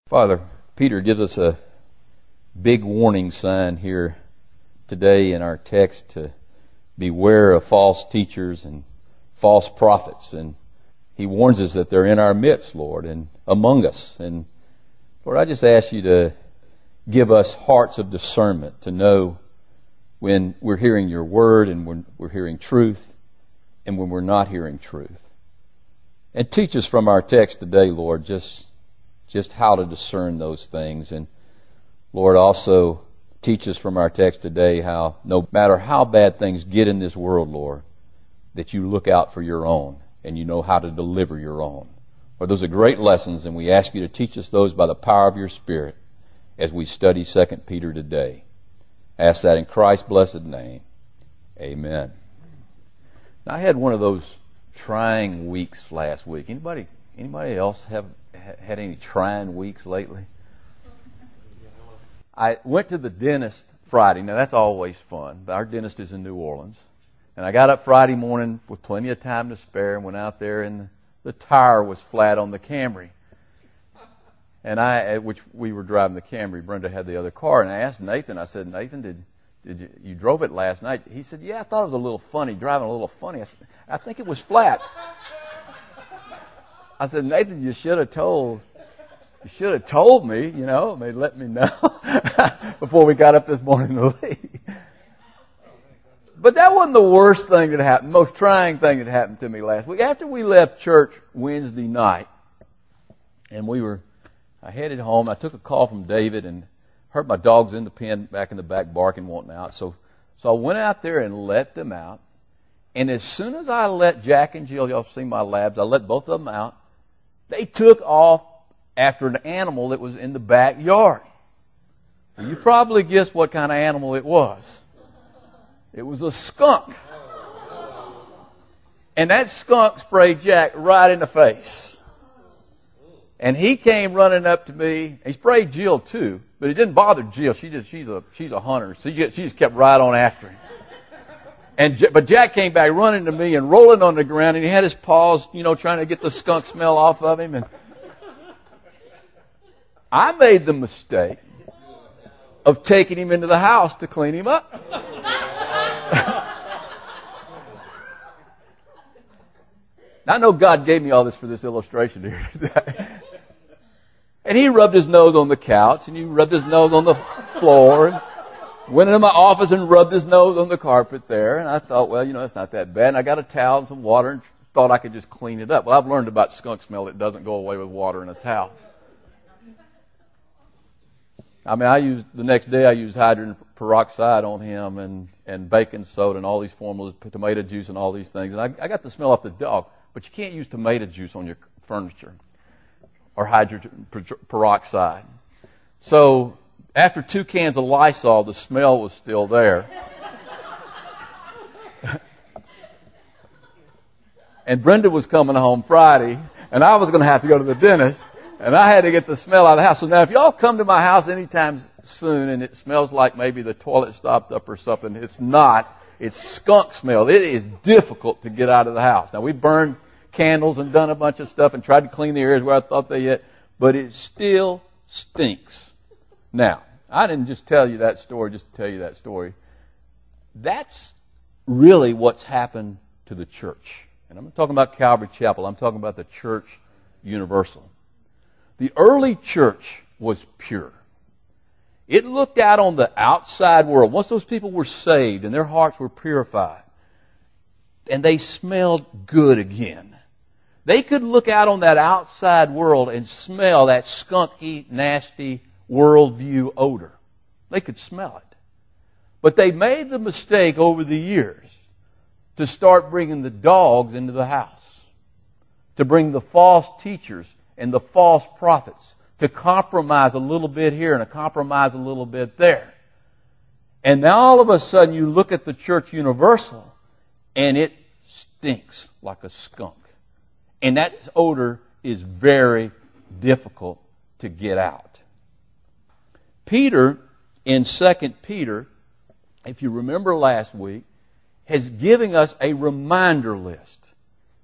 Father, Peter gives us a big warning sign here today in our text to beware of false teachers and false prophets. And he warns us that they're in our midst, Lord, and among us. And Lord, I just ask you to give us hearts of discernment to know when we're hearing your word and when we're hearing truth and when we're not hearing truth. And teach us from our text today, Lord, just how to discern those things. And Lord, also teach us from our text today how no matter how bad things get in this world, Lord, that you look out for your own and you know how to deliver your own. Lord, those are great lessons, and we ask you to teach us those by the power of your Spirit as we study 2 Peter today. I ask that in Christ's blessed name. Amen. Now, I had one of those trying weeks last week. Anybody else have had any trying weeks lately? I went to the dentist Friday. Now, that's always fun. Our dentist is in New Orleans. And I got up Friday morning with plenty of time to spare and went out there, and the tire was flat on the Camry. And which we were driving the Camry. Brenda had the other car. And I asked Nathan, I said, Nathan, did you drove it last night? He said, yeah, I thought it was a little funny, driving a little funny. I said, I think it was flat. I said, Nathan, you should have told me, let me know before we got up this morning to leave. But that wasn't the worst thing that happened, most trying thing that happened to me last week. After we left church Wednesday night, and I headed home, I took a call from David and heard my dogs in the pen back in the back barking, wanting out. So I went out there and let them out. And as soon as I let Jack and Jill, y'all seen my labs, I let both of them out. They took off after an animal that was in the backyard. You probably guessed what kind of animal it was. It was a skunk. And that skunk sprayed Jack right in the face. And he came running up to me. He sprayed Jill too, but it didn't bother Jill. She's a hunter. So she just kept right on after him. But Jack came back running to me and rolling on the ground, and he had his paws, trying to get the skunk smell off of him. And I made the mistake of taking him into the house to clean him up. I know God gave me all this for this illustration here today. And he rubbed his nose on the couch, and he rubbed his nose on the floor, and went into my office and rubbed his nose on the carpet there. And I thought, well, it's not that bad. And I got a towel and some water and thought I could just clean it up. Well, I've learned about skunk smell. It doesn't go away with water and a towel. The next day I used hydrogen peroxide on him and baking soda and all these formulas, tomato juice and all these things. And I got the smell off the dog. But you can't use tomato juice on your furniture or hydrogen peroxide. So after 2 cans of Lysol, the smell was still there. And Brenda was coming home Friday, and I was going to have to go to the dentist, and I had to get the smell out of the house. So now if y'all come to my house anytime soon and it smells like maybe the toilet stopped up or something, it's not. It's skunk smell. It is difficult to get out of the house. Now, we burned candles and done a bunch of stuff and tried to clean the areas where I thought they hit, but it still stinks. Now, I didn't just tell you that story just to tell you that story. That's really what's happened to the church. And I'm not talking about Calvary Chapel. I'm talking about the church universal. The early church was pure. It looked out on the outside world. Once those people were saved and their hearts were purified, and they smelled good again, they could look out on that outside world and smell that skunky, nasty worldview odor. They could smell it. But they made the mistake over the years to start bringing the dogs into the house, to bring the false teachers and the false prophets, to compromise a little bit here and to compromise a little bit there. And now all of a sudden you look at the church universal and it stinks like a skunk. And that odor is very difficult to get out. Peter, in 2 Peter, if you remember last week, has given us a reminder list.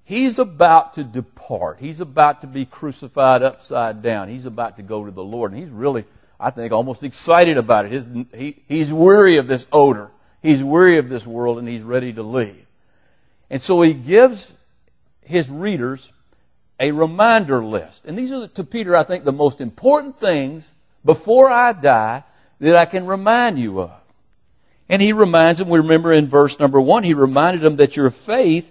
He's about to depart. He's about to be crucified upside down. He's about to go to the Lord. And he's really, I think, almost excited about it. He's weary of this odor. He's weary of this world, and he's ready to leave. And so he gives his readers a reminder list. And these are, to Peter, I think, the most important things before I die that I can remind you of. And he reminds them, we remember in verse number 1, he reminded them that your faith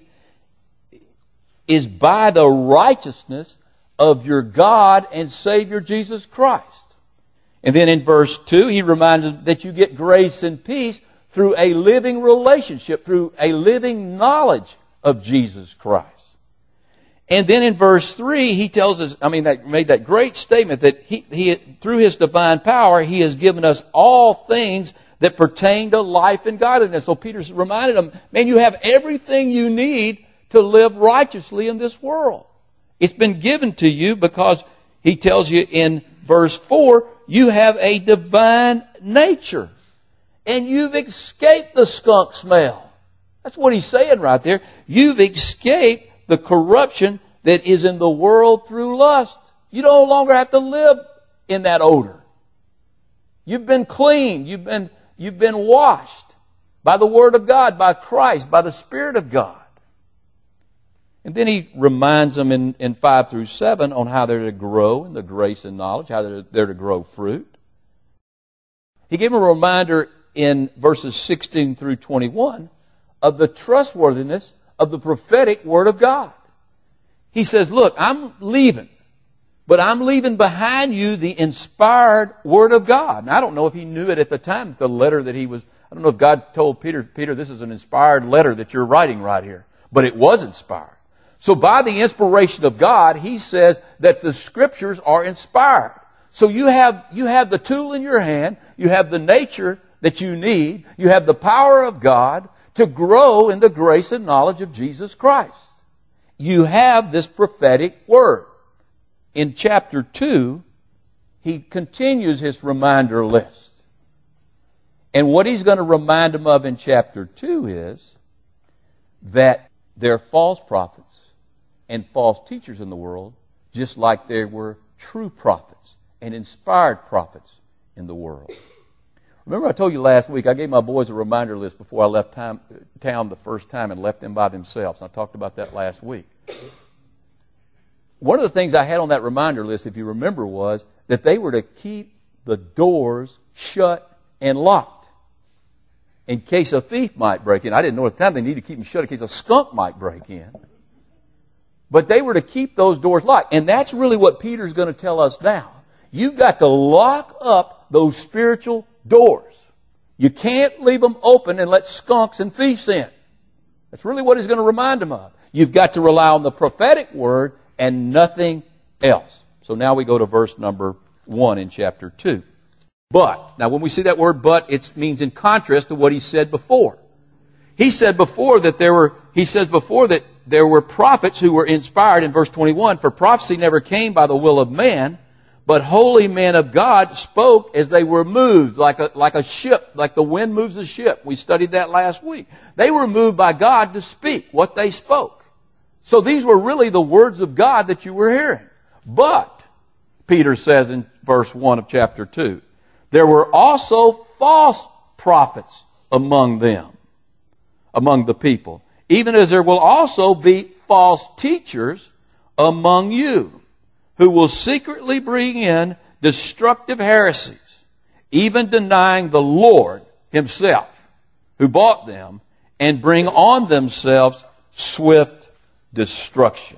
is by the righteousness of your God and Savior Jesus Christ. And then in verse 2, he reminds them that you get grace and peace through a living relationship, through a living knowledge of Jesus Christ. And then in verse 3, he tells us, that made that great statement that he through his divine power, he has given us all things that pertain to life and godliness. So Peter reminded them, man, you have everything you need to live righteously in this world. It's been given to you because he tells you in verse 4, you have a divine nature. And you've escaped the skunk smell. That's what he's saying right there. You've escaped the corruption that is in the world through lust. You no longer have to live in that odor. You've been cleaned. You've been washed by the Word of God, by Christ, by the Spirit of God. And then he reminds them in 5 through 7 on how they're to grow in the grace and knowledge, how they're to grow fruit. He gave them a reminder in verses 16 through 21 of the trustworthiness of the prophetic Word of God. He says, look, I'm leaving, but I'm leaving behind you the inspired Word of God. Now, I don't know if he knew it at the time, the letter that he was, I don't know if God told Peter, this is an inspired letter that you're writing right here. But it was inspired. So by the inspiration of God, he says that the Scriptures are inspired. So you have the tool in your hand, you have the nature that you need, you have the power of God to grow in the grace and knowledge of Jesus Christ. You have this prophetic word. In chapter 2, he continues his reminder list. And what he's going to remind them of in chapter 2 is that there are false prophets and false teachers in the world, just like there were true prophets and inspired prophets in the world. Remember I told you last week, I gave my boys a reminder list before I left town the first time and left them by themselves. I talked about that last week. One of the things I had on that reminder list, if you remember, was that they were to keep the doors shut and locked in case a thief might break in. I didn't know at the time they needed to keep them shut in case a skunk might break in. But they were to keep those doors locked. And that's really what Peter's going to tell us now. You've got to lock up those spiritual doors. You can't leave them open and let skunks and thieves in. That's really what he's going to remind them of. You've got to rely on the prophetic word and nothing else. So now we go to verse number 1 in chapter 2. But, now when we see that word but, it means in contrast to what he said before. He said before that there were prophets who were inspired in verse 21, for prophecy never came by the will of man, but holy men of God spoke as they were moved, like a ship, like the wind moves a ship. We studied that last week. They were moved by God to speak what they spoke. So these were really the words of God that you were hearing. But, Peter says in verse 1 of chapter 2, there were also false prophets among them, among the people, even as there will also be false teachers among you, who will secretly bring in destructive heresies, even denying the Lord himself, who bought them, and bring on themselves swift destruction.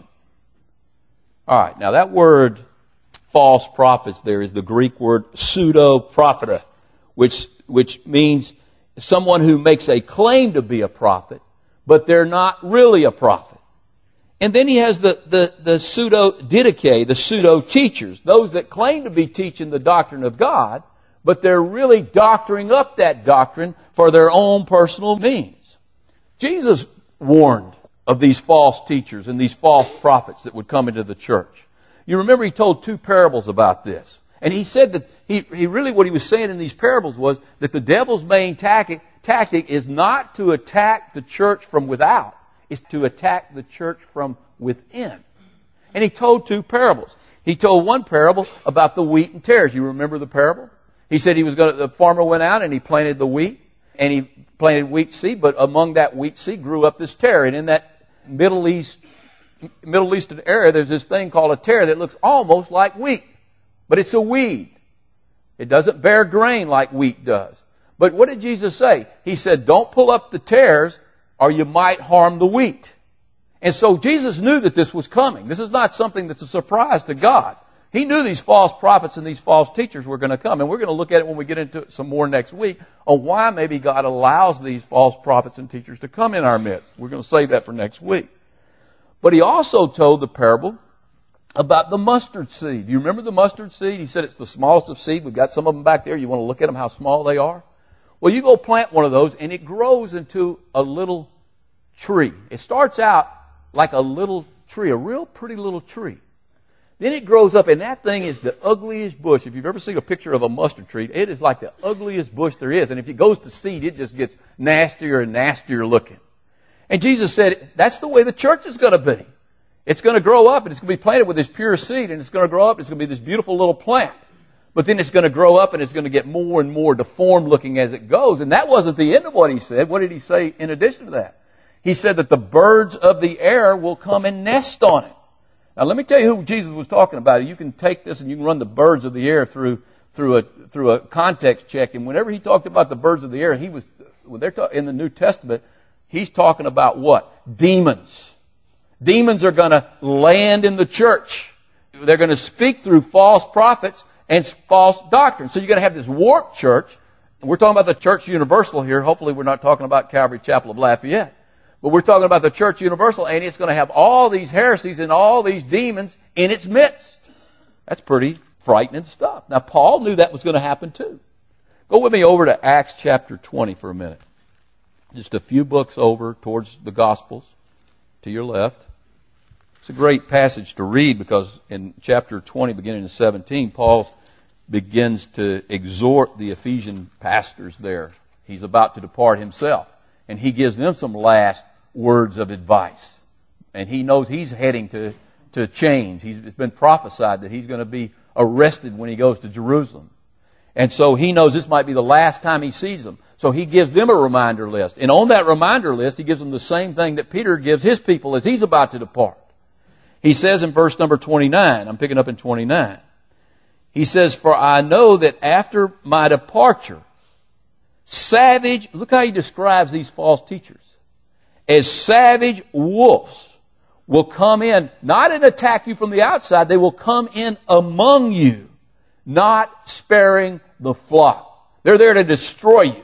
All right, now that word false prophets there is the Greek word pseudo-propheta, which means someone who makes a claim to be a prophet, but they're not really a prophet. And then he has the pseudo-didache, the pseudo-teachers, those that claim to be teaching the doctrine of God, but they're really doctoring up that doctrine for their own personal means. Jesus warned of these false teachers and these false prophets that would come into the church. You remember he told 2 parables about this. And he said that he really, what he was saying in these parables was that the devil's main tactic is not to attack the church from without. It's to attack the church from within. And he told two parables. He told one parable about the wheat and tares. You remember the parable? He said the farmer went out and he planted the wheat, and he planted wheat seed, but among that wheat seed grew up this tare. And in that Middle Eastern area, there's this thing called a tare that looks almost like wheat, but it's a weed. It doesn't bear grain like wheat does. But what did Jesus say? He said, don't pull up the tares or you might harm the wheat. And so Jesus knew that this was coming. This is not something that's a surprise to God. He knew these false prophets and these false teachers were going to come. And we're going to look at it when we get into it some more next week on why maybe God allows these false prophets and teachers to come in our midst. We're going to save that for next week. But he also told the parable about the mustard seed. Do you remember the mustard seed? He said it's the smallest of seed. We've got some of them back there. You want to look at them, how small they are? Well, you go plant one of those and it grows into a little tree. It starts out like a little tree, a real pretty little tree. Then it grows up, and that thing is the ugliest bush. If you've ever seen a picture of a mustard tree, it is like the ugliest bush there is. And if it goes to seed, it just gets nastier and nastier looking. And Jesus said, that's the way the church is going to be. It's going to grow up, and it's going to be planted with this pure seed, and it's going to grow up, and it's going to be this beautiful little plant. But then it's going to grow up, and it's going to get more and more deformed looking as it goes. And that wasn't the end of what he said. What did he say in addition to that? He said that the birds of the air will come and nest on it. Now, let me tell you who Jesus was talking about. You can take this and you can run the birds of the air through a context check. And whenever he talked about the birds of the air, in the New Testament, he's talking about what? Demons. Demons are going to land in the church. They're going to speak through false prophets and false doctrine. So you're going to have this warped church. And we're talking about the church universal here. Hopefully we're not talking about Calvary Chapel of Lafayette. But we're talking about the church universal, and it's going to have all these heresies and all these demons in its midst. That's pretty frightening stuff. Now, Paul knew that was going to happen too. Go with me over to Acts chapter 20 for a minute. Just a few books over towards the Gospels to your left. It's a great passage to read because in chapter 20, beginning in 17, Paul begins to exhort the Ephesian pastors there. He's about to depart himself, and he gives them some last words of advice. And he knows he's heading to change. It's been prophesied that he's going to be arrested when he goes to Jerusalem. And so he knows this might be the last time he sees them. So he gives them a reminder list. And on that reminder list, he gives them the same thing that Peter gives his people as he's about to depart. He says in verse number 29, I'm picking up in 29, he says, "For I know that after my departure, look how he describes these false teachers. As savage wolves will come in, not and attack you from the outside, they will come in among you, not sparing the flock." They're there to destroy you.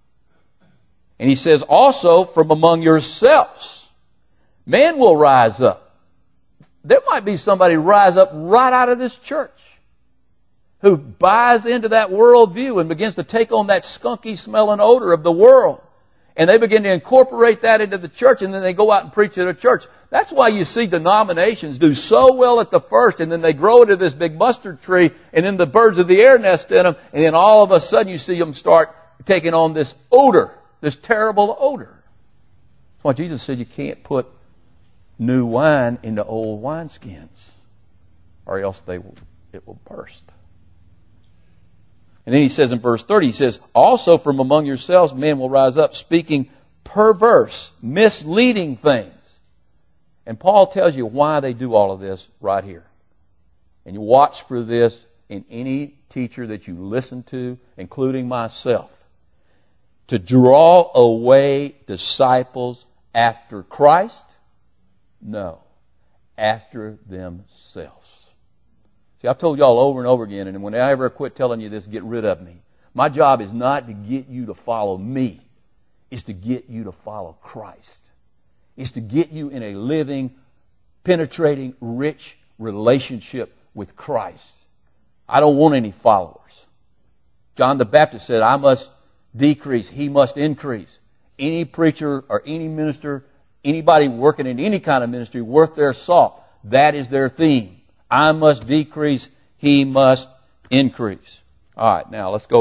And he says, also from among yourselves, men will rise up. There might be somebody rise up right out of this church who buys into that worldview and begins to take on that skunky smelling odor of the world. And they begin to incorporate that into the church, and then they go out and preach at a church. That's why you see denominations do so well at the first, and then they grow into this big mustard tree, and then the birds of the air nest in them, and then all of a sudden you see them start taking on this odor, this terrible odor. That's why Jesus said you can't put new wine into old wineskins, or else it will burst. And then he says in verse 30, he says, "Also from among yourselves men will rise up speaking perverse, misleading things." And Paul tells you why they do all of this right here. And you watch for this in any teacher that you listen to, including myself. To draw away disciples after Christ? No, after themselves. See, I've told y'all over and over again, and when I ever quit telling you this, get rid of me. My job is not to get you to follow me. It's to get you to follow Christ. It's to get you in a living, penetrating, rich relationship with Christ. I don't want any followers. John the Baptist said, "I must decrease, he must increase." Any preacher or any minister, anybody working in any kind of ministry worth their salt, that is their theme. I must decrease, he must increase. All right, now let's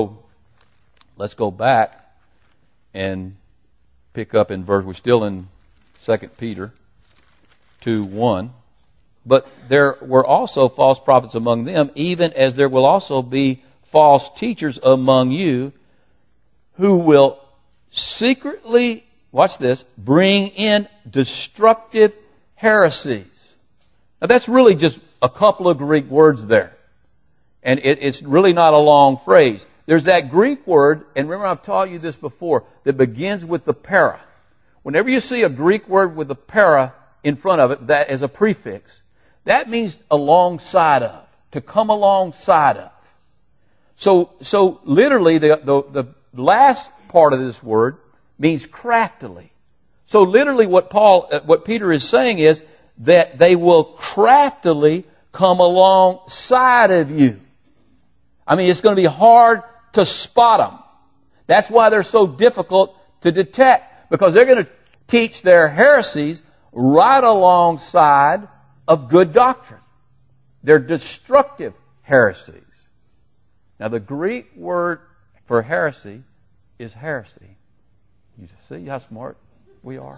go back and pick up in verse. We're still in 2 Peter. 2:1. But there were also false prophets among them, even as there will also be false teachers among you who will secretly, watch this, bring in destructive heresies. Now that's really just a couple of Greek words there. And it's really not a long phrase. There's that Greek word, and remember I've taught you this before, that begins with the para. Whenever you see a Greek word with the para in front of it, that as a prefix, that means alongside of, to come alongside of. So literally the last part of this word means craftily. So literally what Peter is saying is that they will craftily come alongside of you. I mean, it's going to be hard to spot them. That's why they're so difficult to detect, because they're going to teach their heresies right alongside of good doctrine. They're destructive heresies. Now, the Greek word for heresy is heresy. You see how smart we are?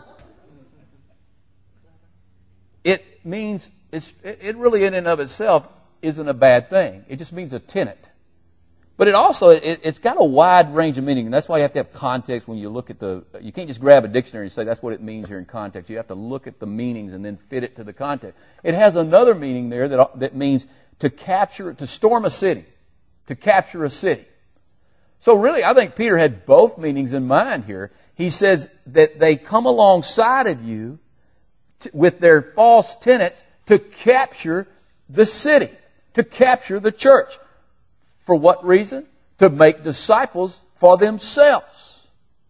It means, it really in and of itself isn't a bad thing. It just means a tenet. But it also, it's got a wide range of meaning, and that's why you have to have context when you look at you can't just grab a dictionary and say that's what it means here in context. You have to look at the meanings and then fit it to the context. It has another meaning there that means to capture, to storm a city, to capture a city. So really, I think Peter had both meanings in mind here. He says that they come alongside of you with their false tenets to capture the city, to capture the church. For what reason? To make disciples for themselves.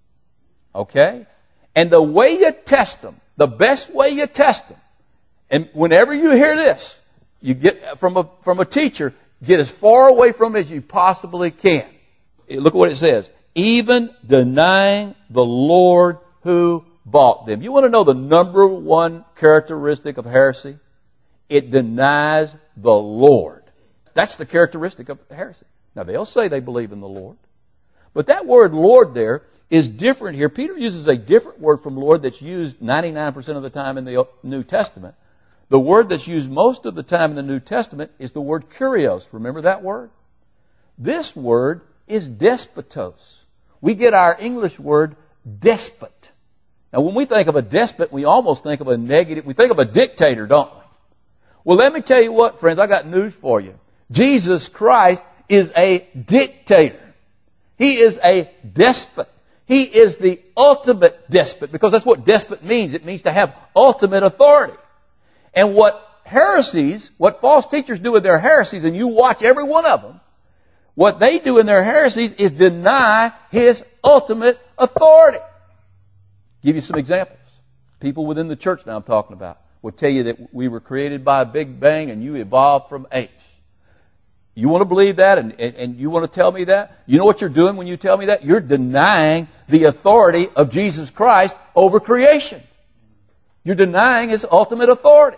Okay? And the way you test them, the best way you test them, and whenever you hear this, you get from a teacher, get as far away from it as you possibly can. Look at what it says. Even denying the Lord who bought them. You want to know the number one characteristic of heresy? It denies the Lord. That's the characteristic of heresy. Now, they'll say they believe in the Lord. But that word Lord there is different here. Peter uses a different word from Lord that's used 99% of the time in the New Testament. The word that's used most of the time in the New Testament is the word kurios. Remember that word? This word is despotos. We get our English word despot. Now, when we think of a despot, we almost think of a negative. We think of a dictator, don't we? Well, let me tell you what, friends. I got news for you. Jesus Christ is a dictator. He is a despot. He is the ultimate despot, because that's what despot means. It means to have ultimate authority. And what false teachers do with their heresies, and you watch every one of them, what they do in their heresies is deny His ultimate authority. Give you some examples. People within the church now I'm talking about will tell you that we were created by a big bang and you evolved from apes. You want to believe that and you want to tell me that? You know what you're doing when you tell me that? You're denying the authority of Jesus Christ over creation. You're denying His ultimate authority.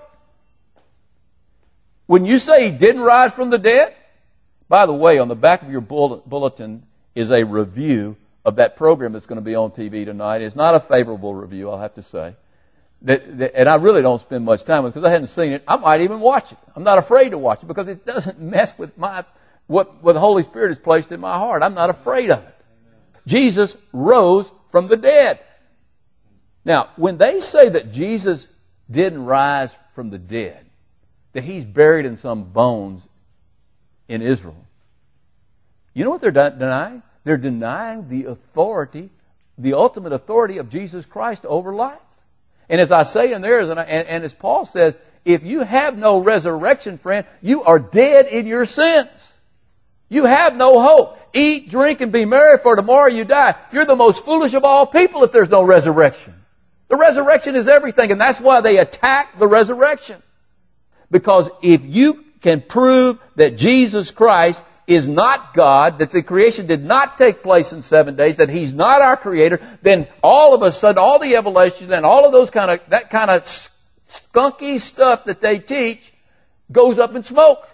When you say He didn't rise from the dead, by the way, on the back of your bulletin is a review of that program that's going to be on TV tonight. It's not a favorable review, I'll have to say. And I really don't spend much time with it because I hadn't seen it. I might even watch it. I'm not afraid to watch it because it doesn't mess with what the Holy Spirit has placed in my heart. I'm not afraid of it. Jesus rose from the dead. Now, when they say that Jesus didn't rise from the dead, that He's buried in some bones in Israel, you know what they're denying? They're denying the authority, the ultimate authority of Jesus Christ over life. And as I say in there, and as Paul says, if you have no resurrection, friend, you are dead in your sins. You have no hope. Eat, drink, and be merry, for tomorrow you die. You're the most foolish of all people if there's no resurrection. The resurrection is everything, and that's why they attack the resurrection. Because if you can prove that Jesus Christ is not God, that the creation did not take place in 7 days, that He's not our Creator, then all of a sudden, all the evolution and all of that kind of skunky stuff that they teach goes up in smoke.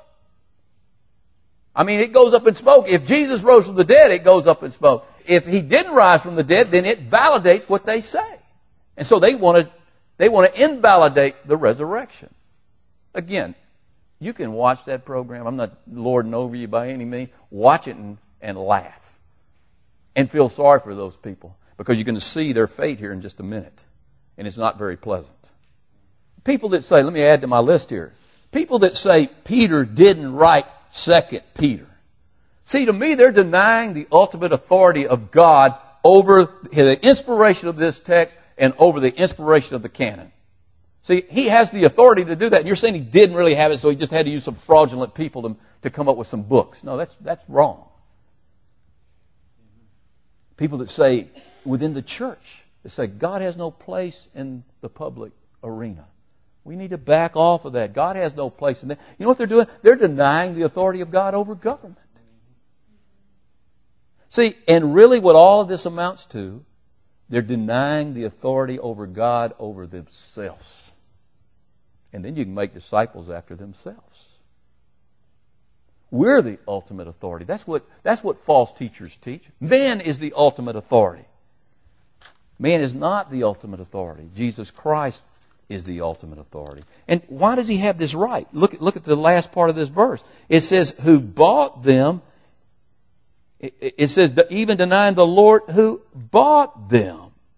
I mean, it goes up in smoke. If Jesus rose from the dead, it goes up in smoke. If He didn't rise from the dead, then it validates what they say. And so they want They want to invalidate the resurrection. Again, you can watch that program. I'm not lording over you by any means. Watch it and laugh. And feel sorry for those people. Because you're going to see their fate here in just a minute. And it's not very pleasant. People that say, let me add to my list here. People that say Peter didn't write 2 Peter. See, to me, they're denying the ultimate authority of God over the inspiration of this text and over the inspiration of the canon. See, he has the authority to do that. And you're saying he didn't really have it, so he just had to use some fraudulent people to come up with some books. No, that's wrong. People that say within the church, they say God has no place in the public arena. We need to back off of that. God has no place in that. You know what they're doing? They're denying the authority of God over government. See, and really what all of this amounts to, they're denying the authority over God over themselves. And then you can make disciples after themselves. We're the ultimate authority. That's what false teachers teach. Man is the ultimate authority. Man is not the ultimate authority. Jesus Christ is the ultimate authority. And why does he have this right? Look at the last part of this verse. It says, who bought them. It says, even denying the Lord who bought them,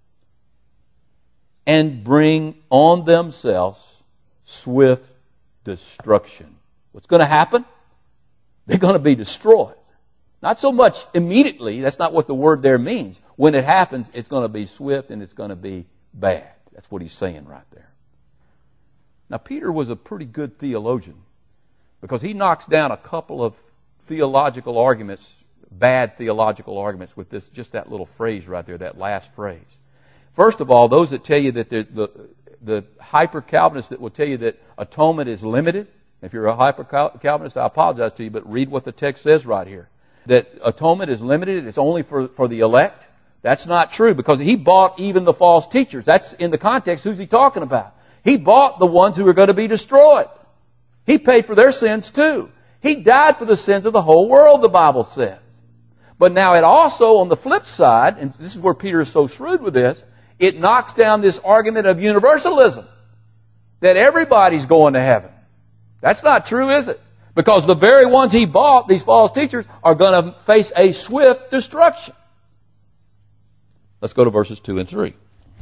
and bring on themselves swift destruction. What's going to happen? They're going to be destroyed. Not so much immediately. That's not what the word there means. When it happens, it's going to be swift and it's going to be bad. That's what he's saying right there. Now, Peter was a pretty good theologian because he knocks down a couple of theological arguments, bad theological arguments with just that little phrase right there, that last phrase. First of all, those that tell you that the hyper-Calvinists that will tell you that atonement is limited. If you're a hyper-Calvinist, I apologize to you, but read what the text says right here. That atonement is limited, it's only for the elect. That's not true because he bought even the false teachers. That's in the context, who's he talking about? He bought the ones who are going to be destroyed. He paid for their sins too. He died for the sins of the whole world, the Bible says. But now it also, on the flip side, and this is where Peter is so shrewd with this, it knocks down this argument of universalism. That everybody's going to heaven. That's not true, is it? Because the very ones he bought, these false teachers, are going to face a swift destruction. Let's go to verses 2 and 3.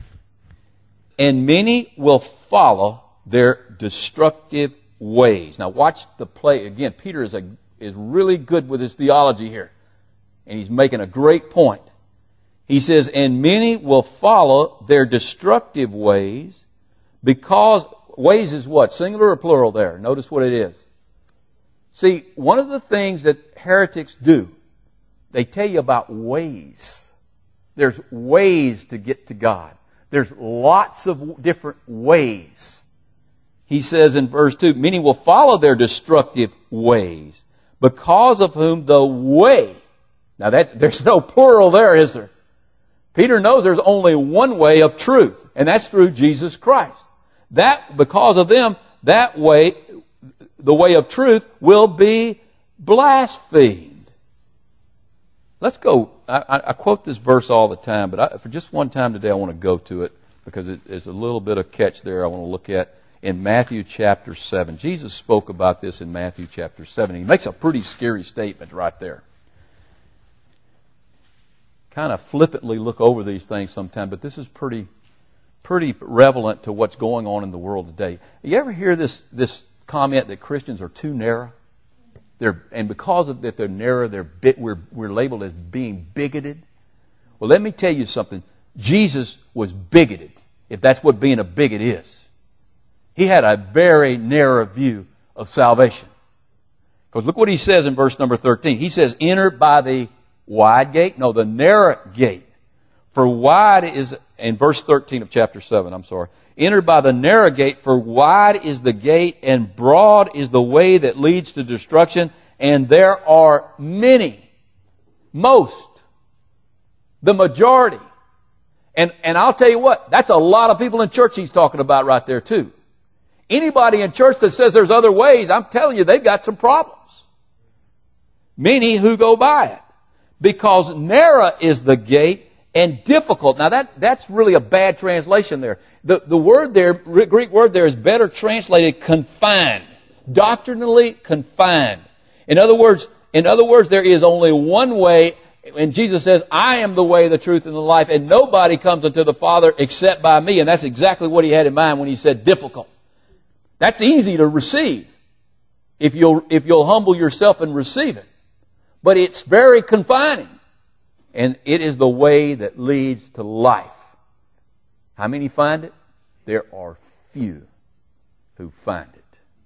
And many will follow their destructive ways. Now watch the play. Again, Peter is really good with his theology here. And he's making a great point. He says, and many will follow their destructive ways because, ways is what? Singular or plural there? Notice what it is. See, one of the things that heretics do, they tell you about ways. There's ways to get to God. There's lots of different ways. He says in verse 2, many will follow their destructive ways, because of whom the way. Now there's no plural there, is there? Peter knows there's only one way of truth, and that's through Jesus Christ. That, because of them, that way, the way of truth, will be blasphemed. Let's go. I quote this verse all the time, but for just one time today I want to go to it because there's a little bit of catch there I want to look at in Matthew chapter 7. Jesus spoke about this in Matthew chapter 7. He makes a pretty scary statement right there. Kind of flippantly look over these things sometimes, but this is pretty relevant to what's going on in the world today. You ever hear this comment that Christians are too narrow? And because of that they're narrow, we're labeled as being bigoted. Well, let me tell you something. Jesus was bigoted, if that's what being a bigot is. He had a very narrow view of salvation. Because look what he says in verse number 13. He says, enter by the wide gate? No, the narrow gate. For wide is, in verse 13 of chapter 7, enter by the narrow gate, for wide is the gate and broad is the way that leads to destruction, and there are many, most, the majority. And I'll tell you what, that's a lot of people in church he's talking about right there too. Anybody in church that says there's other ways, I'm telling you, they've got some problems. Many who go by it. Because narrow is the gate and difficult. Now that's really a bad translation there. The word there, Greek word there, is better translated confined. Doctrinally confined. In other words, there is only one way, and Jesus says, I am the way, the truth, and the life, and nobody comes unto the Father except by me. And that's exactly what he had in mind when he said difficult. That's easy to receive if you'll humble yourself and receive it. But it's very confining. And it is the way that leads to life. How many find it? There are few who find it.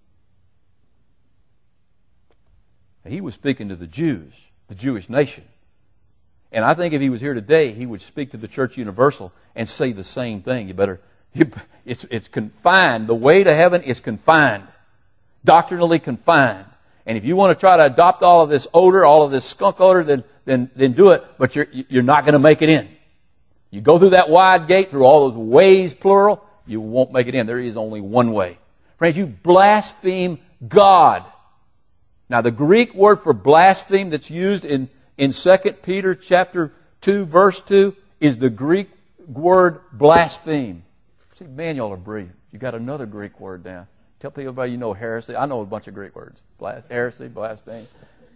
He was speaking to the Jews, the Jewish nation. And I think if he was here today, he would speak to the Church Universal and say the same thing. It's confined. The way to heaven is confined. Doctrinally confined. And if you want to try to adopt all of this odor, all of this skunk odor, then do it, but you're not going to make it in. You go through that wide gate, through all those ways, plural, you won't make it in. There is only one way. Friends, you blaspheme God. Now, the Greek word for blaspheme that's used in 2 Peter chapter 2, verse 2, is the Greek word blaspheme. See, man, y'all are brilliant. You got another Greek word down. Tell everybody you know heresy. I know a bunch of Greek words. Heresy, blaspheme.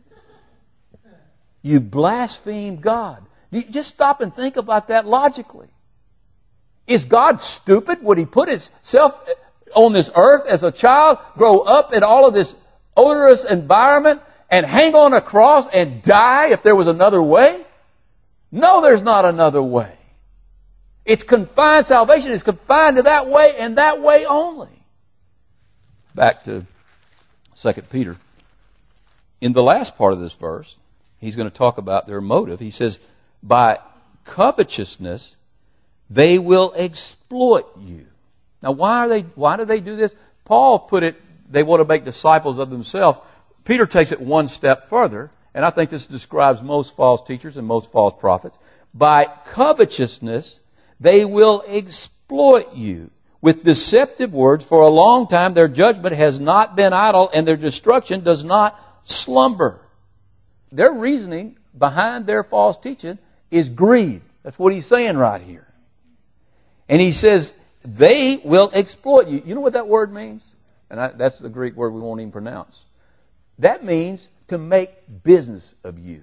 You blaspheme God. You just stop and think about that logically. Is God stupid? Would he put himself on this earth as a child, grow up in all of this odorous environment, and hang on a cross and die if there was another way? No, there's not another way. It's confined. Salvation is confined to that way and that way only. Back to 2 Peter. In the last part of this verse, he's going to talk about their motive. He says, by covetousness, they will exploit you. Now, why do they do this? Paul put it, they want to make disciples of themselves. Peter takes it one step further, and I think this describes most false teachers and most false prophets. By covetousness, they will exploit you with deceptive words. For a long time their judgment has not been idle, and their destruction does not slumber. Their reasoning behind their false teaching is greed. That's what he's saying right here. And he says, they will exploit you. You know what that word means? And that's the Greek word we won't even pronounce. That means to make business of you.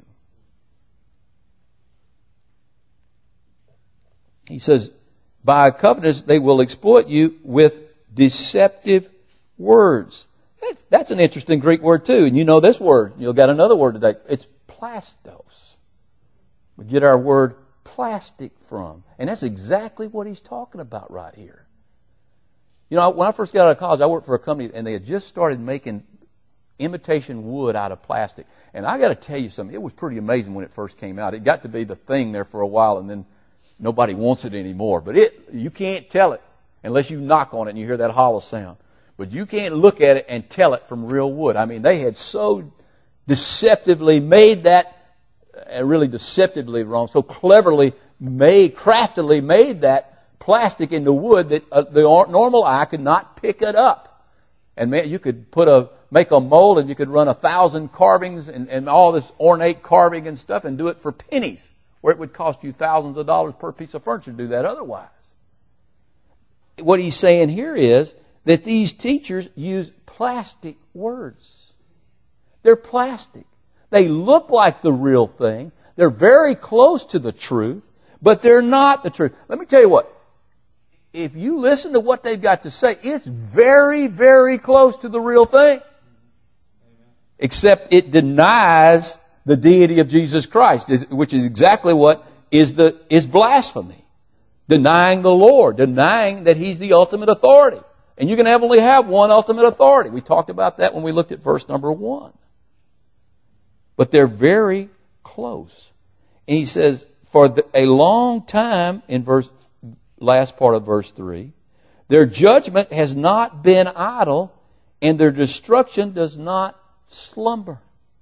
He says, by covetousness they will exploit you with deceptive words. That's an interesting Greek word too. And you know this word. You've got another word today. It's plastos. We get our word plastic from. And that's exactly what he's talking about right here. You know, when I first got out of college, I worked for a company and they had just started making imitation wood out of plastic. And I got to tell you something. It was pretty amazing when it first came out. It got to be the thing there for a while, and then nobody wants it anymore. But you can't tell it unless you knock on it and you hear that hollow sound. But you can't look at it and tell it from real wood. I mean, they had so deceptively made that, really deceptively wrong, so cleverly craftily made that plastic into wood that the normal eye could not pick it up. And man, you could make a mold and you could run 1,000 carvings and all this ornate carving and stuff and do it for pennies, where it would cost you thousands of dollars per piece of furniture to do that otherwise. What he's saying here is that these teachers use plastic words. They're plastic. They look like the real thing. They're very close to the truth, but they're not the truth. Let me tell you what. If you listen to what they've got to say, it's very, very close to the real thing. Except it denies the deity of Jesus Christ, which is exactly what is blasphemy. Denying the Lord, denying that He's the ultimate authority. And you can only have one ultimate authority. We talked about that when we looked at verse number 1. But they're very close. And he says, for a long time, in last part of verse 3, their judgment has not been idle, and their destruction does not slumber.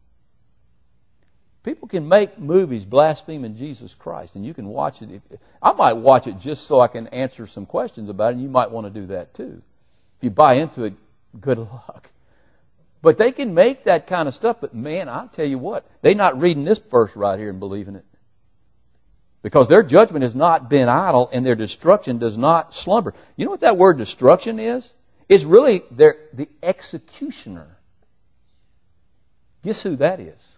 People can make movies blaspheming Jesus Christ, and you can watch it. I might watch it just so I can answer some questions about it, and you might want to do that too. If you buy into it, good luck. But they can make that kind of stuff, but man, I'll tell you what, they're not reading this verse right here and believing it. Because their judgment has not been idle and their destruction does not slumber. You know what that word destruction is? It's really the executioner. Guess who that is?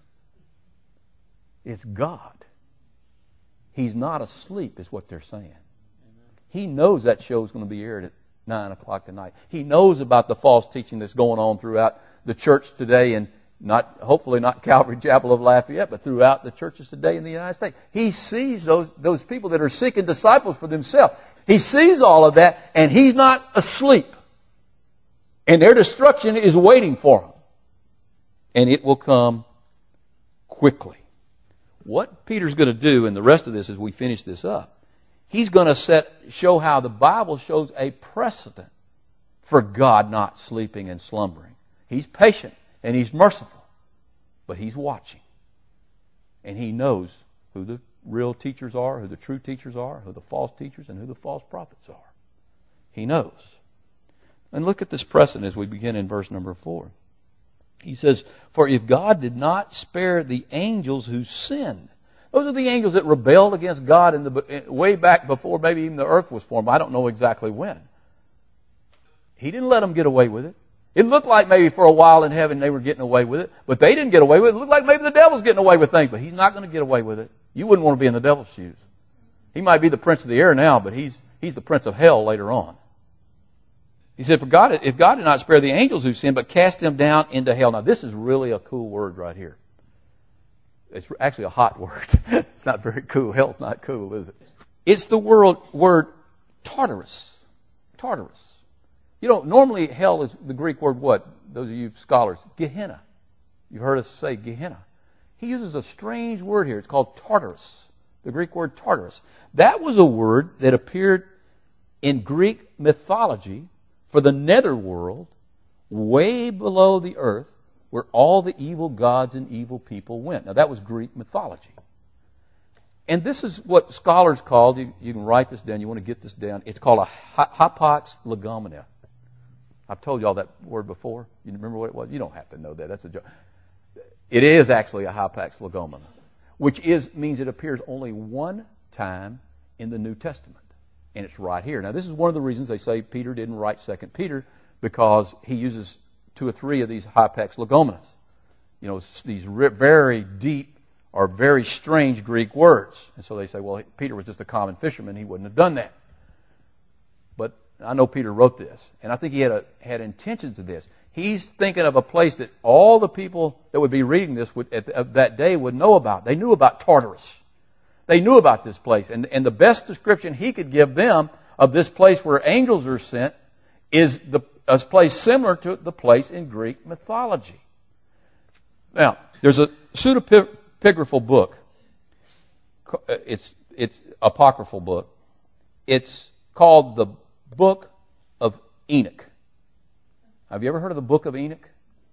It's God. He's not asleep is what they're saying. He knows that show's going to be aired at 9 o'clock tonight. He knows about the false teaching that's going on throughout the church today, and hopefully not Calvary Chapel of Lafayette, but throughout the churches today in the United States. He sees those people that are seeking disciples for themselves. He sees all of that, and he's not asleep. And their destruction is waiting for them. And it will come quickly. What Peter's going to do in the rest of this as we finish this up, he's going to show how the Bible shows a precedent for God not sleeping and slumbering. He's patient and He's merciful, but He's watching. And He knows who the real teachers are, who the true teachers are, who the false teachers, and who the false prophets are. He knows. And look at this precedent as we begin in verse number 4. He says, for if God did not spare the angels who sinned. Those are the angels that rebelled against God way back before maybe even the earth was formed. I don't know exactly when. He didn't let them get away with it. It looked like maybe for a while in heaven they were getting away with it, but they didn't get away with it. It looked like maybe the devil's getting away with things, but he's not going to get away with it. You wouldn't want to be in the devil's shoes. He might be the prince of the air now, but he's the prince of hell later on. He said, if God did not spare the angels who sinned, but cast them down into hell. Now, this is really a cool word right here. It's actually a hot word. It's not very cool. Hell's not cool, is it? It's the word Tartarus. Tartarus. You know, normally hell is the Greek word what? Those of you scholars, Gehenna. You've heard us say Gehenna. He uses a strange word here. It's called Tartarus. The Greek word Tartarus. That was a word that appeared in Greek mythology for the netherworld, way below the earth, where all the evil gods and evil people went. Now, that was Greek mythology. And this is what scholars call, you can write this down, you want to get this down, it's called a hapax legomena. I've told you all that word before. You remember what it was? You don't have to know that. That's a joke. It is actually a hapax legomena, which means it appears only one time in the New Testament. And it's right here. Now, this is one of the reasons they say Peter didn't write 2 Peter, because he uses 2 or 3 of these hapax legomenas. You know, these very deep or very strange Greek words. And so they say, well, Peter was just a common fisherman. He wouldn't have done that. But I know Peter wrote this, and I think he had intentions of this. He's thinking of a place that all the people that would be reading this of that day would know about. They knew about Tartarus. They knew about this place. And the best description he could give them of this place where angels are sent is a place similar to the place in Greek mythology. Now, there's a pseudepigraphal book. It's apocryphal book. It's called the Book of Enoch. Have you ever heard of the Book of Enoch?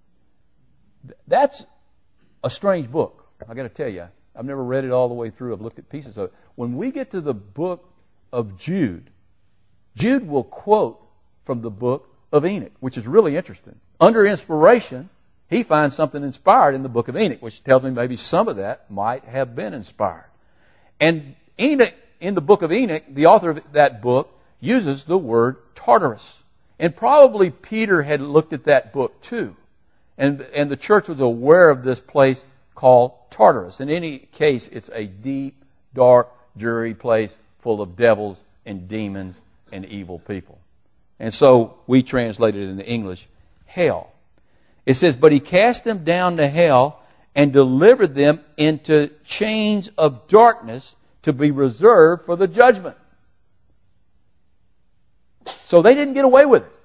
That's a strange book, I got to tell you. I've never read it all the way through. I've looked at pieces of it. When we get to the book of Jude, Jude will quote from the book of Enoch, which is really interesting. Under inspiration, he finds something inspired in the book of Enoch, which tells me maybe some of that might have been inspired. And Enoch, in the book of Enoch, the author of that book uses the word Tartarus. And probably Peter had looked at that book too. And the church was aware of this place called Tartarus. In any case, it's a deep, dark, dreary place full of devils and demons and evil people. And so we translate it into English, hell. It says, but he cast them down to hell and delivered them into chains of darkness to be reserved for the judgment. So they didn't get away with it.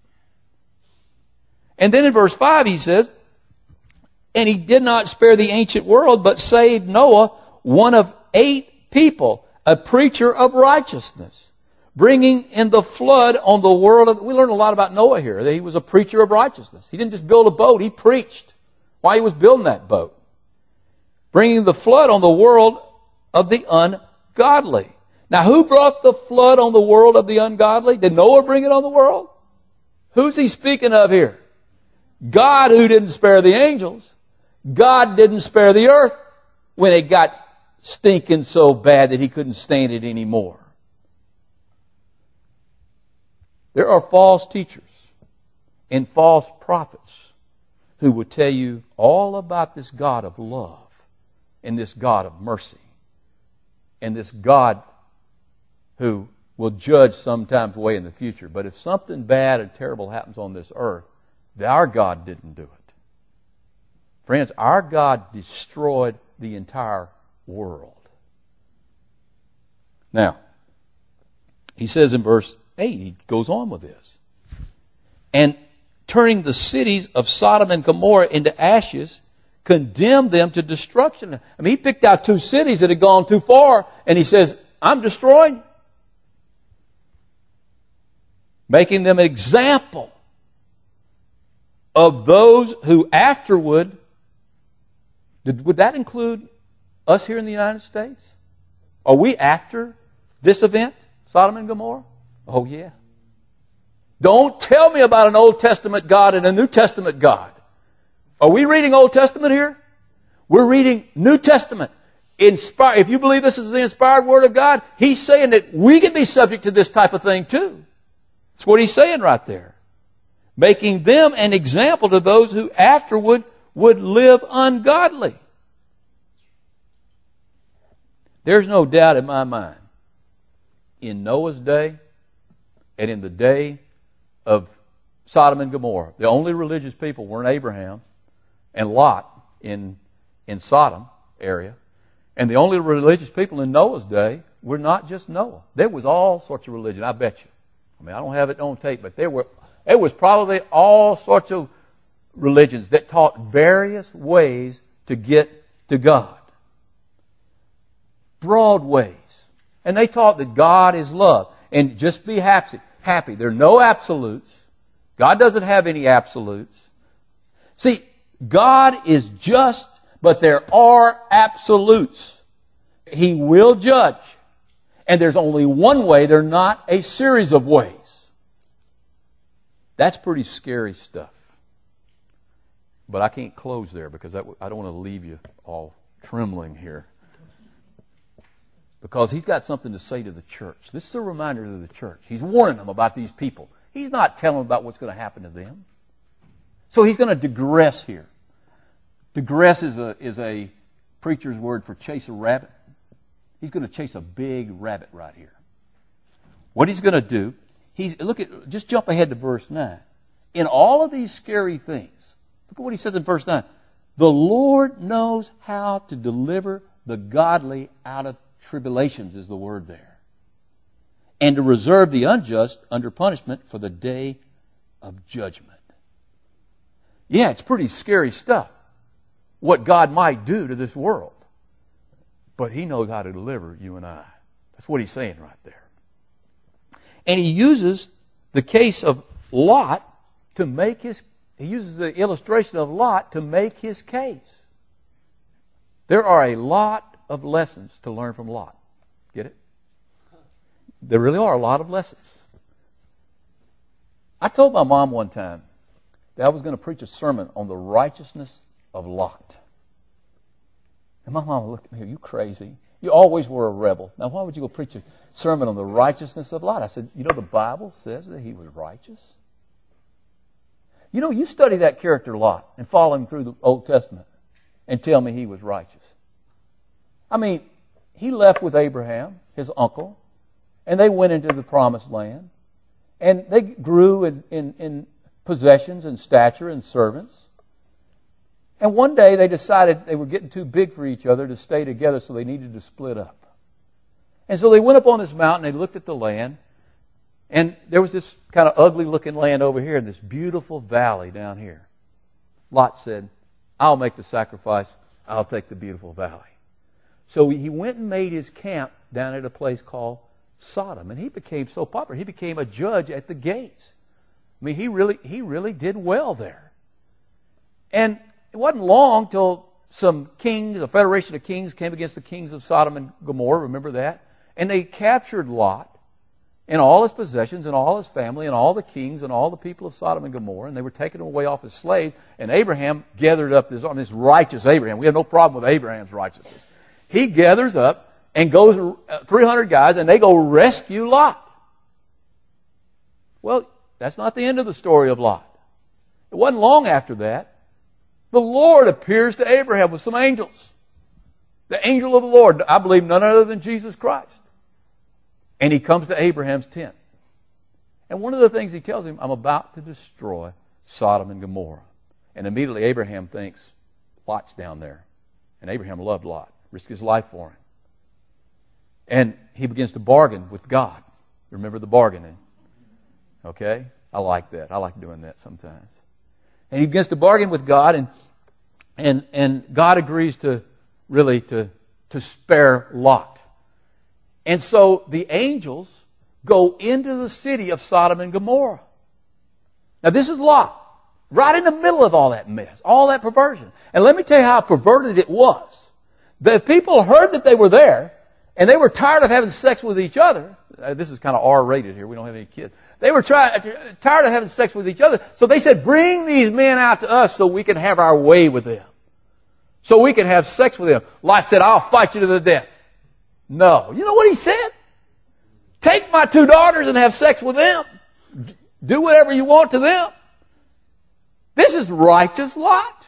And then in verse 5 he says, and he did not spare the ancient world, but saved Noah, one of 8 people, a preacher of righteousness, bringing in the flood on the world. We learn a lot about Noah here, that he was a preacher of righteousness. He didn't just build a boat, he preached while he was building that boat. Bringing the flood on the world of the ungodly. Now, who brought the flood on the world of the ungodly? Did Noah bring it on the world? Who's he speaking of here? God, who didn't spare the angels. God didn't spare the earth when it got stinking so bad that he couldn't stand it anymore. There are false teachers and false prophets who will tell you all about this God of love and this God of mercy and this God who will judge sometimes way in the future. But if something bad and terrible happens on this earth, our God didn't do it. Friends, our God destroyed the entire world. Now, he says in verse 8, he goes on with this. And turning the cities of Sodom and Gomorrah into ashes, condemned them to destruction. I mean, he picked out 2 cities that had gone too far, and he says, I'm destroying. Making them an example of those who afterward, would that include us here in the United States? Are we after this event, Sodom and Gomorrah? Oh, yeah. Don't tell me about an Old Testament God and a New Testament God. Are we reading Old Testament here? We're reading New Testament. If you believe this is the inspired Word of God, He's saying that we can be subject to this type of thing too. That's what He's saying right there. Making them an example to those who afterward would live ungodly. There's no doubt in my mind, in Noah's day and in the day of Sodom and Gomorrah, the only religious people weren't Abraham and Lot in Sodom area. And the only religious people in Noah's day were not just Noah. There was all sorts of religion, I bet you. I mean, I don't have it on tape, but it was probably all sorts of religions that taught various ways to get to God. Broad ways. And they taught that God is love. And just be happy. There are no absolutes. God doesn't have any absolutes. See, God is just, but there are absolutes. He will judge. And there's only one way. There's not a series of ways. That's pretty scary stuff. But I can't close there because I don't want to leave you all trembling here. Because He's got something to say to the church. This is a reminder to the church. He's warning them about these people. He's not telling them about what's going to happen to them. So He's going to digress here. Digress is a preacher's word for chase a rabbit. He's going to chase a big rabbit right here. What He's going to do, just jump ahead to verse 9. In all of these scary things, look at what He says in verse 9. The Lord knows how to deliver the godly out of tribulations, is the word there. And to reserve the unjust under punishment for the day of judgment. Yeah, it's pretty scary stuff, what God might do to this world. But He knows how to deliver you and I. That's what He's saying right there. And He uses the case of Lot to make He uses the illustration of Lot to make his case. There are a lot of lessons to learn from Lot. Get it? There really are a lot of lessons. I told my mom one time that I was going to preach a sermon on the righteousness of Lot. And my mom looked at me, are you crazy? You always were a rebel. Now why would you go preach a sermon on the righteousness of Lot? I said, you know the Bible says that he was righteous. You know, you study that character Lot and follow him through the Old Testament and tell me he was righteous. I mean, he left with Abraham, his uncle, and they went into the promised land. And they grew in possessions and stature and servants. And one day they decided they were getting too big for each other to stay together, so they needed to split up. And so they went up on this mountain, they looked at the land, and there was this kind of ugly looking land over here and this beautiful valley down here. Lot said, I'll make the sacrifice, I'll take the beautiful valley. So he went and made his camp down at a place called Sodom. And he became so popular. He became a judge at the gates. I mean, he really did well there. And it wasn't long till some kings, a federation of kings, came against the kings of Sodom and Gomorrah. Remember that? And they captured Lot and all his possessions and all his family and all the kings and all the people of Sodom and Gomorrah. And they were taking them away off as slaves. And Abraham gathered up this righteous Abraham. We have no problem with Abraham's righteousness. he gathers up and goes 300 guys, and they go rescue Lot. Well, that's not the end of the story of Lot. It wasn't long after that. The Lord appears to Abraham with some angels. The angel of the Lord, I believe none other than Jesus Christ. And he comes to Abraham's tent. And one of the things he tells him, I'm about to destroy Sodom and Gomorrah. And immediately Abraham thinks, Lot's down there. And Abraham loved Lot, risked his life for him. And he begins to bargain with God. Remember the bargaining? Okay? I like that. I like doing that sometimes. And he begins to bargain with God, and God agrees to really to spare Lot. And so the angels go into the city of Sodom and Gomorrah. Now this is Lot, right in the middle of all that mess, all that perversion. And let me tell you how perverted it was. The people heard that they were there, and they were tired of having sex with each other. This is kind of R-rated here. We don't have any kids. They were tired of having sex with each other. So they said, bring these men out to us so we can have our way with them. So we can have sex with them. Lot said, I'll fight you to the death. No. You know what he said? Take my 2 daughters and have sex with them. Do whatever you want to them. This is righteous Lot.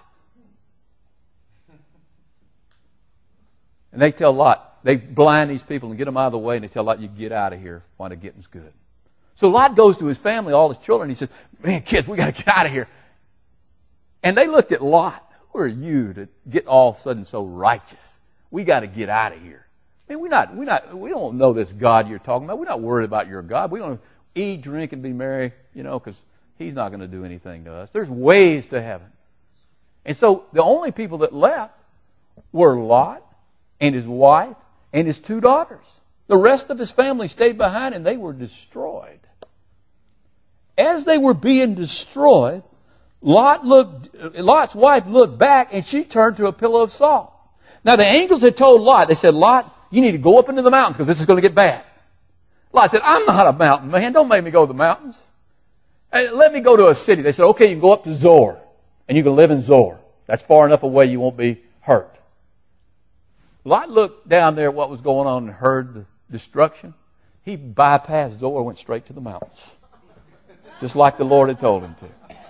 And they tell Lot, they blind these people and get them out of the way, and they tell Lot, you get out of here while the getting's good. So Lot goes to his family, all his children, and he says, man, kids, we got to get out of here. And they looked at Lot. Who are you to get all of a sudden so righteous? We got to get out of here. I mean, we don't know this God you're talking about. We're not worried about your God. We don't eat, drink, and be merry, because he's not going to do anything to us. There's ways to heaven. And so the only people that left were Lot and his wife and his 2 daughters. The rest of his family stayed behind, and they were destroyed. As they were being destroyed, Lot's wife looked back, and she turned to a pillar of salt. Now the angels had told Lot, they said, Lot, you need to go up into the mountains because this is going to get bad. Lot said, I'm not a mountain man. Don't make me go to the mountains. Hey, let me go to a city. They said, okay, you can go up to Zoar, and you can live in Zoar. That's far enough away you won't be hurt. Lot looked down there at what was going on and heard the destruction. He bypassed Zoar and went straight to the mountains. Just like the Lord had told him to.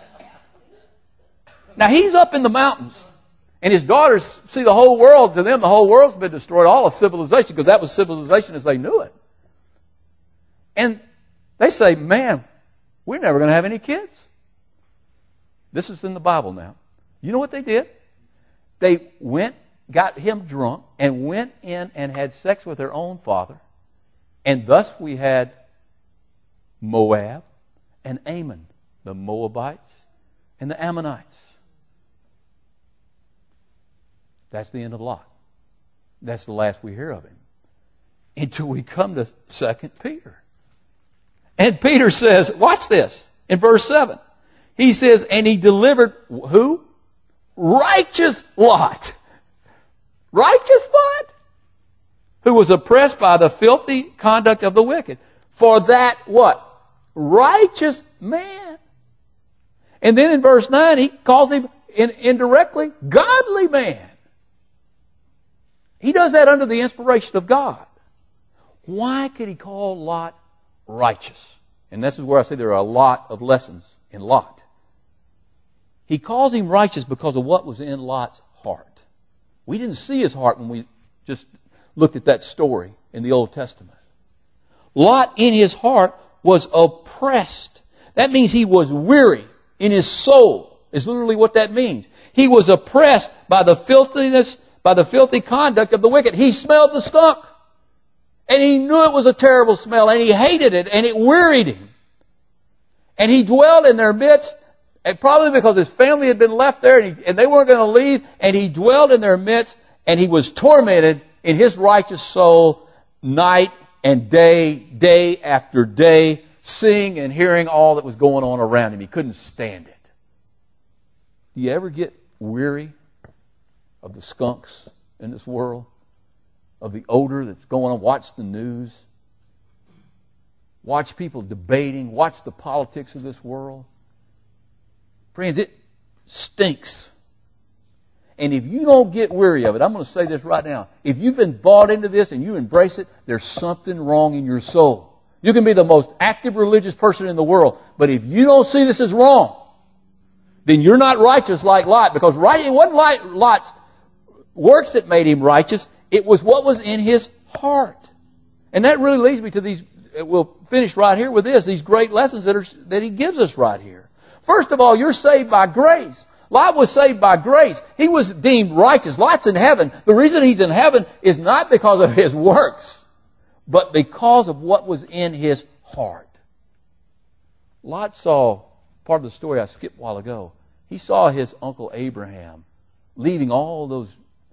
Now he's up in the mountains, and his daughters see the whole world. To them, the whole world's been destroyed, all of civilization, because that was civilization as they knew it. And they say, man, we're never going to have any kids. This is in the Bible now. You know what they did? They went, got him drunk, and went in and had sex with their own father. And thus we had Moab and Ammon, the Moabites and the Ammonites. That's the end of Lot. That's the last we hear of him. Until we come to 2 Peter. And Peter says, watch this, in verse 7. He says, and he delivered, who? Righteous Lot. Righteous Lot? Who was oppressed by the filthy conduct of the wicked. For that, what? Righteous man. And then in verse 9, he calls him indirectly, godly man. He does that under the inspiration of God. Why could he call Lot righteous? And this is where I say there are a lot of lessons in Lot. He calls him righteous because of what was in Lot's heart. We didn't see his heart when we just looked at that story in the Old Testament. Lot in his heart was oppressed. That means he was weary in his soul, is literally what that means. He was oppressed by the filthiness, by the filthy conduct of the wicked. He smelled the skunk. And he knew it was a terrible smell, and he hated it, and it wearied him. And he dwelled in their midst, and probably because his family had been left there, and they weren't going to leave, and he dwelled in their midst, and he was tormented in his righteous soul night and day, day after day, seeing and hearing all that was going on around him. He couldn't stand it. Do you ever get weary of the skunks in this world? Of the odor that's going on? Watch the news. Watch people debating. Watch the politics of this world. Friends, it stinks. And if you don't get weary of it, I'm going to say this right now. If you've been bought into this and you embrace it, there's something wrong in your soul. You can be the most active religious person in the world, but if you don't see this as wrong, then you're not righteous like Lot, because it wasn't Lot's works that made him righteous. It was what was in his heart. And that really leads me to these, we'll finish right here with this, these great lessons that he gives us right here. First of all, you're saved by grace. Lot was saved by grace. He was deemed righteous. Lot's in heaven. The reason he's in heaven is not because of his works, but because of what was in his heart. Lot saw part of the story I skipped a while ago. He saw his uncle Abraham leaving all those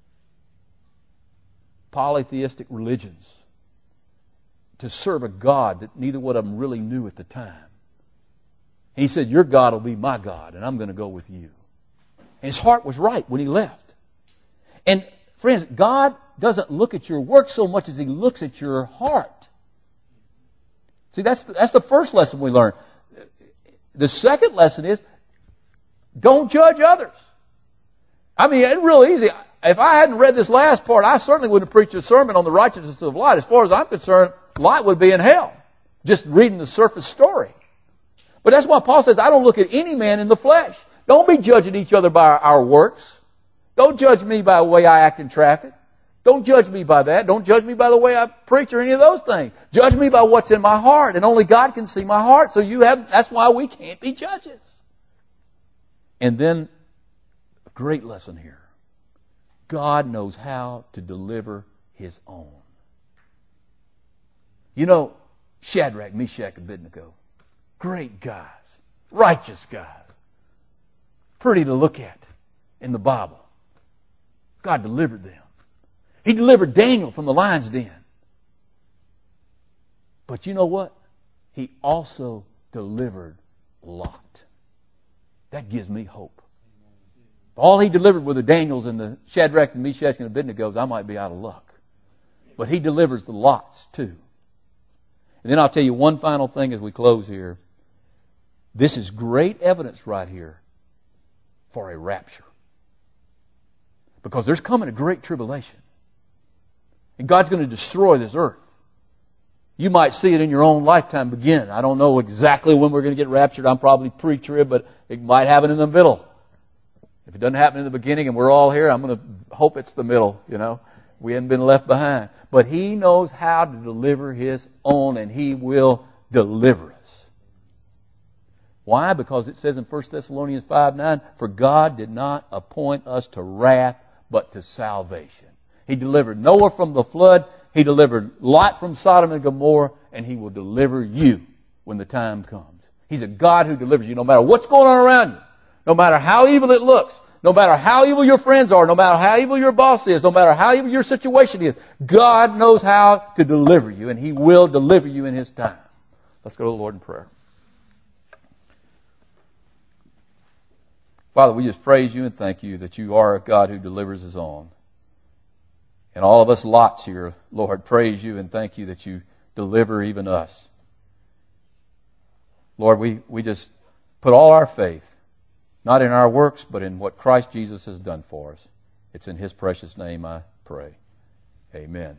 polytheistic religions to serve a God that neither one of them really knew at the time. And he said, your God will be my God, and I'm going to go with you. And his heart was right when he left. And friends, God doesn't look at your work so much as He looks at your heart. See, that's the first lesson we learn. The second lesson is, don't judge others. I mean, it's real easy. If I hadn't read this last part, I certainly wouldn't have preached a sermon on the righteousness of Lot. As far as I'm concerned, Lot would be in hell, just reading the surface story. But that's why Paul says, I don't look at any man in the flesh. Don't be judging each other by our works. Don't judge me by the way I act in traffic. Don't judge me by that. Don't judge me by the way I preach or any of those things. Judge me by what's in my heart, and only God can see my heart. So that's why we can't be judges. And then, a great lesson here. God knows how to deliver His own. You know, Shadrach, Meshach, and Abednego, great guys, righteous guys, pretty to look at in the Bible. God delivered them. He delivered Daniel from the lion's den. But you know what? He also delivered Lot. That gives me hope. If all He delivered were the Daniels and the Shadrach and Meshach and Abednego, I might be out of luck. But He delivers the Lots too. And then I'll tell you one final thing as we close here. This is great evidence right here for a rapture. Because there's coming a great tribulation. And God's going to destroy this earth. You might see it in your own lifetime begin. I don't know exactly when we're going to get raptured. I'm probably pre-trib, but it might happen in the middle. If it doesn't happen in the beginning and we're all here, I'm going to hope it's the middle, you know. We haven't been left behind. But He knows how to deliver His own, and He will deliver us. Why? Because it says in 1 Thessalonians 5:9, for God did not appoint us to wrath, but to salvation. He delivered Noah from the flood. He delivered Lot from Sodom and Gomorrah, and He will deliver you when the time comes. He's a God who delivers you no matter what's going on around you, no matter how evil it looks, no matter how evil your friends are, no matter how evil your boss is, no matter how evil your situation is. God knows how to deliver you, and He will deliver you in His time. Let's go to the Lord in prayer. Father, we just praise You and thank You that You are a God who delivers His own. And all of us Lots here, Lord, praise You and thank You that You deliver even us. Lord, we just put all our faith, not in our works, but in what Christ Jesus has done for us. It's in His precious name I pray. Amen.